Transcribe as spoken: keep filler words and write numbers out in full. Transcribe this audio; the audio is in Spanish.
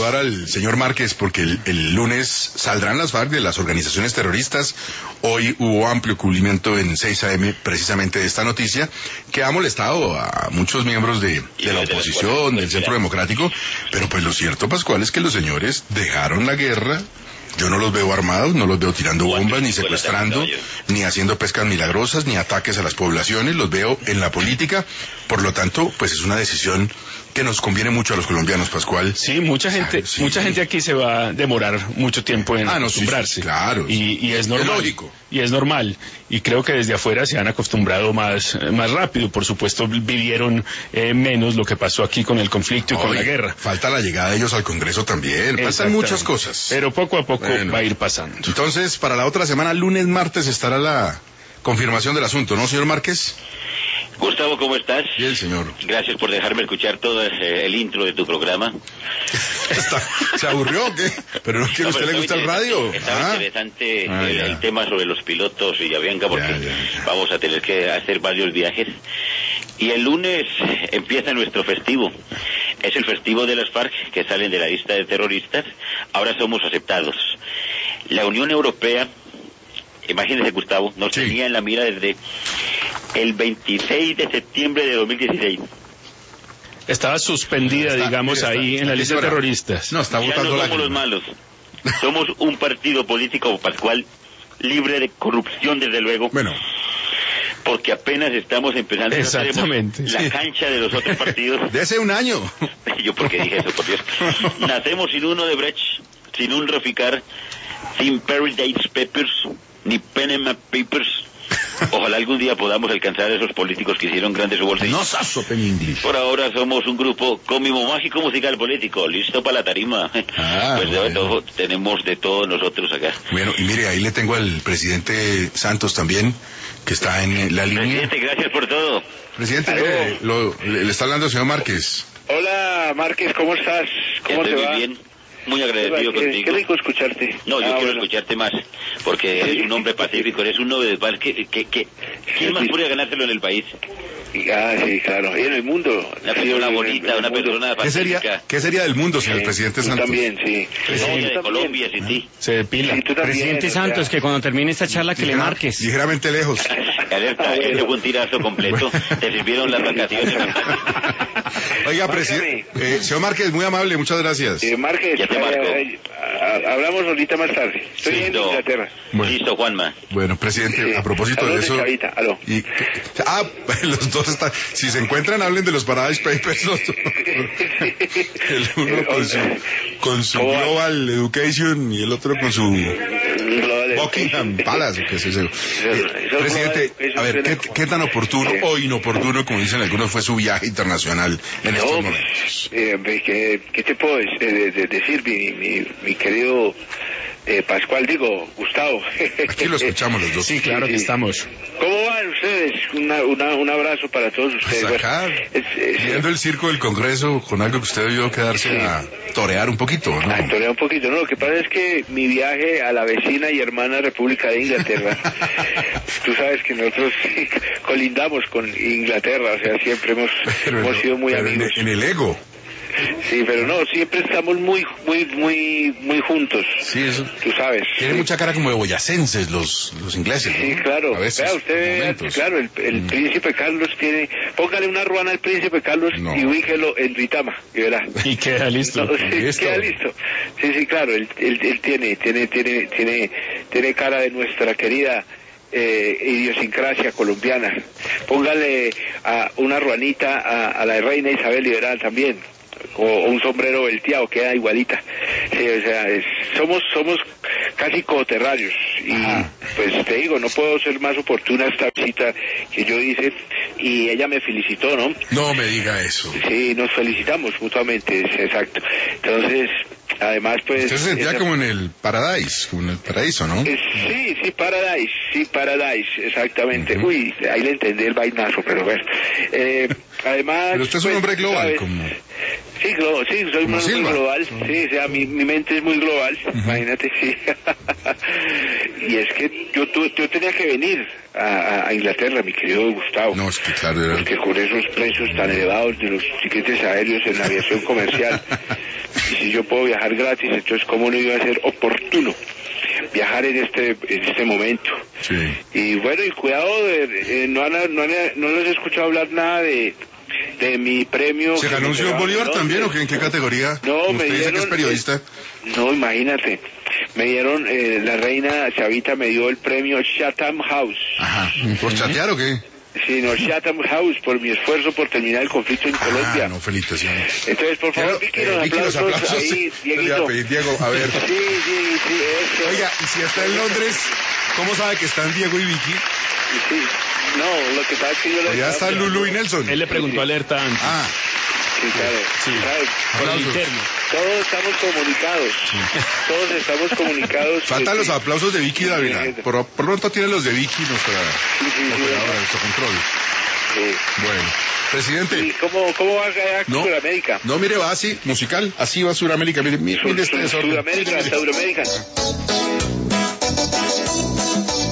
saludar al señor Márquez porque el, el lunes saldrán las FARC de las organizaciones terroristas. Hoy hubo amplio cubrimiento en seis A M precisamente de esta noticia que ha molestado a muchos miembros de, de la oposición, del Centro Democrático, pero pues lo cierto, Pascual, es que los señores dejaron la guerra. Yo no los veo armados, no los veo tirando bombas, ni secuestrando, ni haciendo pescas milagrosas, ni ataques a las poblaciones, los veo en la política. Por lo tanto, pues es una decisión que nos conviene mucho a los colombianos, Pascual. Sí, mucha gente, ah, sí. mucha gente aquí se va a demorar mucho tiempo en ah, no, acostumbrarse. Sí, sí, claro. Y, y es normal. Es lógico. Y es normal. Y creo que desde afuera se han acostumbrado más, más rápido. Por supuesto, vivieron eh, menos lo que pasó aquí con el conflicto y Oye, con la guerra. Falta la llegada de ellos al Congreso también. Pasan muchas cosas. Pero poco a poco bueno. va a ir pasando. Entonces, para la otra semana, lunes, martes, estará la confirmación del asunto, ¿no, señor Márquez? Gustavo, ¿cómo estás? Bien, señor. Gracias por dejarme escuchar todo ese, el intro de tu programa. Está, ¿Se aburrió o qué? ¿Pero no quiere no, usted le gusta el radio? Estaba ¿Ah? interesante ah, el, el tema sobre los pilotos y Avianca porque ya, ya, ya. vamos a tener que hacer varios viajes. Y el lunes empieza nuestro festivo. Es el festivo de las FARC que salen de la lista de terroristas. Ahora somos aceptados. La Unión Europea, imagínese, Gustavo, nos sí. tenía en la mira desde el veintiséis de septiembre de dos mil dieciséis. Estaba suspendida, está, digamos, está, ahí en la lista de terroristas. No, está votando. Ya no somos los malos. Somos un partido político, Pascual, libre de corrupción, desde luego. Bueno. Porque apenas estamos empezando. Exactamente. La sí. cancha de los otros partidos. De hace un año. Yo porque dije eso, por Dios. Nacemos sin un Odebrecht, sin un Raficar, sin Paradise Papers, ni Panama Papers. Ojalá algún día podamos alcanzar a esos políticos que hicieron grandes bolsas. No saso English. Por ahora somos un grupo cómico mágico musical político, listo para la tarima. Ah, pues bueno. de todo, tenemos de todo nosotros acá. Bueno, y mire, ahí le tengo al presidente Santos también, que está en la línea. Presidente, gracias por todo. Presidente, mire, lo, le, le está hablando el señor Márquez. Hola, Márquez, ¿cómo estás? ¿Cómo Estoy te va? Muy bien. Muy agradecido qué, contigo. Qué rico escucharte. No, yo ah, quiero bueno. escucharte más, porque eres un hombre pacífico, eres un hombre de paz. ¿Qué, qué, qué? ¿Quién más podría ganárselo en el país? Ah, sí, claro. Y en el mundo. Una persona bonita, una persona pacífica. ¿Qué sería, ¿Qué sería del mundo, señor sí, presidente Santos? También, sí. No, de Colombia, sí, sí. Se depila. Sí, también, presidente Santos, que cuando termine esta charla que Ligera, le marques. Ligeramente lejos. Alerta, ese fue un tirazo completo. Te sirvieron las vacaciones. Oiga, presidente, eh, señor Márquez, muy amable, muchas gracias. Eh, Márquez, ya te marco. Eh, eh, hablamos ahorita más tarde. Estoy sí, en no. Inglaterra. Bueno. Listo, Juanma. Bueno, presidente, sí. a propósito Aló de eso... De Chavita, aló. Y, ah, los dos están... Si se encuentran, hablen de los Paradise Papers. Los, el uno con su, con su Global Education y el otro con su Buckingham Palace. Que es eso. Eh, presidente, a ver, ¿qué, ¿qué tan oportuno sí. o inoportuno, como dicen algunos, fue su viaje internacional en no, estos momentos? Eh, ¿qué, ¿Qué te puedo de, de decir, mi, mi, mi querido eh, Pascual, digo, Gustavo? Aquí lo escuchamos los dos. Sí, claro sí, que sí. estamos. ¿Cómo van ustedes? Una, una, un abrazo para todos ustedes. Pues acá, es, es, viendo el circo del Congreso con algo que usted debió quedarse sí. a torear un poquito, ¿no? A torear un poquito, no, lo que pasa es que mi viaje a la vecina y hermana República de Inglaterra, tú sabes que nosotros colindamos con Inglaterra, o sea, siempre hemos, pero hemos sido muy pero amigos. En, en el ego. Sí, pero no, siempre estamos muy, muy, muy, muy juntos. Sí, eso. Tú sabes. Tiene sí. mucha cara como de boyacenses los, los ingleses, ¿no? Sí, claro. A veces, vea, usted, claro, el, el mm. príncipe Carlos tiene, póngale una ruana al príncipe Carlos no. y ubíquelo en Ritama, y verá. Y queda listo. No, sí, ¿Listo? Queda listo. Sí, sí, claro, él, él, él tiene, tiene, tiene, tiene, tiene cara de nuestra querida Eh, idiosincrasia colombiana. Póngale a una ruanita a, a la reina Isabel Liberal también, o, o un sombrero volteado, queda igualita. Sí, o sea, es, somos somos casi coterráneos y Ajá. pues te digo, no puedo ser más oportuna esta visita que yo hice y ella me felicitó, ¿no? No me diga eso. Sí, nos felicitamos mutuamente, es exacto. Entonces, además, pues... Usted se sentía esa... como en el Paradise, como en el paraíso, ¿no? Eh, sí, sí, Paradise, sí, Paradise, exactamente. Uh-huh. Uy, ahí le entendí el vainazo, pero bueno. Eh, además... Pero usted es un pues, hombre global, ¿sabes? como... Sí, glo sí, soy muy, muy global, sí, o sea, mi, mi mente es muy global, uh-huh. Imagínate, sí. Y es que yo, tu, yo tenía que venir a, a Inglaterra, mi querido Gustavo. No, es que claro, era... Porque con esos precios tan elevados de los tiquetes aéreos en la aviación comercial, y si yo puedo viajar gratis, entonces cómo no iba a ser oportuno viajar en este en este momento. Sí. Y bueno, y cuidado, de, eh, no, han, no, han, no les he escuchado hablar nada de de mi premio. ¿Se ganó un Simón Bolívar también o qué, en qué categoría? No, me dieron... Dice que es periodista. Eh, no, imagínate. Me dieron, eh, la reina Chavita me dio el premio Chatham House. Ajá, ¿por chatear o qué? Sí, no, Chatham House, por mi esfuerzo por terminar el conflicto en ah, Colombia. no, felicitaciones. Entonces, por favor, Vicky, eh, los, Vicky aplausos, los aplausos ahí, Dieguito. Pedir, Diego, a ver. Sí, sí, sí. Eso. Oiga, y si está en Londres, ¿cómo sabe que están Diego y Vicky? Sí, no, lo que pasa es que yo... Ya están Lulu y Nelson. Él le preguntó sí, sí. alerta antes. Ah. Sí, claro. Sí, claro. por el interno. Todos estamos comunicados. Sí. Todos estamos comunicados. Faltan los aplausos de Vicky Dávila. Por, por pronto tiene los de Vicky, nuestra sí, sí, operadora, sí, nuestro control. Sí. Bueno, presidente. ¿Y cómo, cómo va a quedar no, Sudamérica? No, mire, va así, musical. Así va Sudamérica. Mire, mire, mire este Sudamérica, Sudamérica.